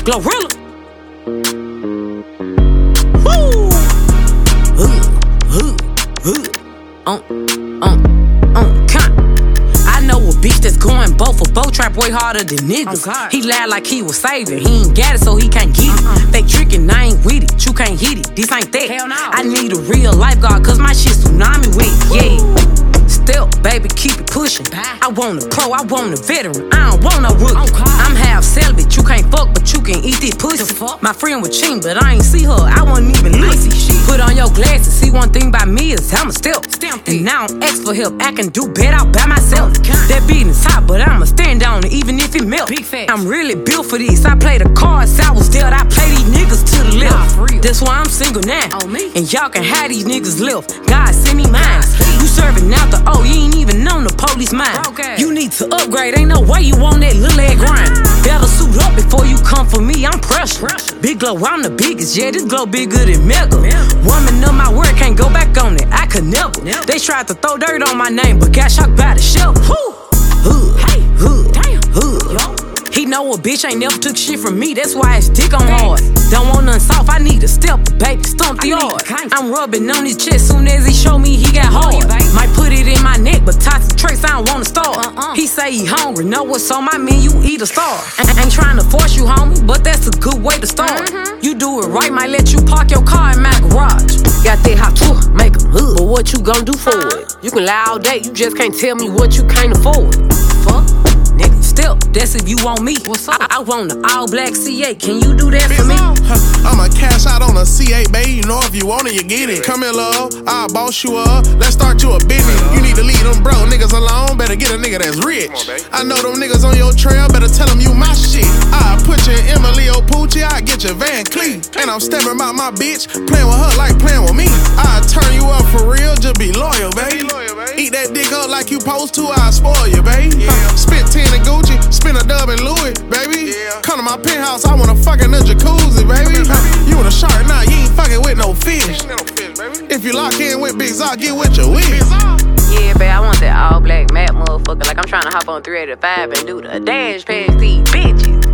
Glorilla. Woo! I know a bitch that's going both for both trap way harder than niggas. He lied like he was saving. He ain't got it, so he can't get it. They trickin', I ain't with it. You can't hit it. This ain't that. Hell no. I need a real lifeguard, cause my shit tsunami with it. Yeah. Step, baby, keep it pushing. I want a pro, I want a veteran. I don't want no rookie. I'm half celibate, you can't fuck, but you can eat this pussy. My friend was cheating, but I ain't see her, I wasn't even listen. Put on your glasses, see one thing about me is I'm a step. And now I'm X for help, I can do better out by myself. That beating is hot, but I'ma stand on it even if it melt. I'm really built for this, I play the cards I was dealt. I play these niggas to the left. That's why I'm single now, and y'all can have these niggas left. God send me mine. You serving out the O, you ain't even on the police mind. You need to upgrade, ain't no way you want that little ass grind. Better suit up before you come for me, I'm pressure. Big Glow, I'm the biggest, yeah, this Glow bigger than Mega. Woman of my word, can't go back on it, I could never. They tried to throw dirt on my name, but got shocked by the shelf. He know a bitch ain't never took shit from me, that's why his dick on hard. Don't want nothing soft, I need a step, baby, stomp the yard. I'm rubbing on his chest soon as he show me he got hard. Might put it in my neck, but toxic traits I don't wanna start. He say he hungry, know what's on my menu, eat a star. Ain't trying to force you, homie, but that's a good way to start. You do it right, might let you park your car in my garage. Got that hot tour, make him hood, but what you gon' do for it? You can lie all day, you just can't tell me what you can't afford. Fuck. Step, that's if you want me. What's up? I want an all black C8. Can you do that for me? I'ma cash out on a C8, babe. You know if you want it, you get it. Come here, love. I'll boss you up. Let's start you a business. You need to leave them broke niggas alone. Better get a nigga that's rich. I know them niggas on your trail. Better tell them you my shit. I'll put you in Emilio Pucci. I'll get you Van Cleef. And I'm stepping about my bitch. Playing with her like playing with me. I'll turn you up for real. Just be loyal, babe. Eat that dick up like you supposed to. I'll spoil you, babe. Spit 10 in Gucci. Spin a dub in Louis, baby. Come to my penthouse, I wanna fuck in a jacuzzi, baby. You want a shark now, you ain't fucking with no fish. If you lock in with Big Zod, get with your wish. Yeah, babe, I want that all black matte motherfucker. Like I'm trying to hop on 385 and do the dash past these bitches.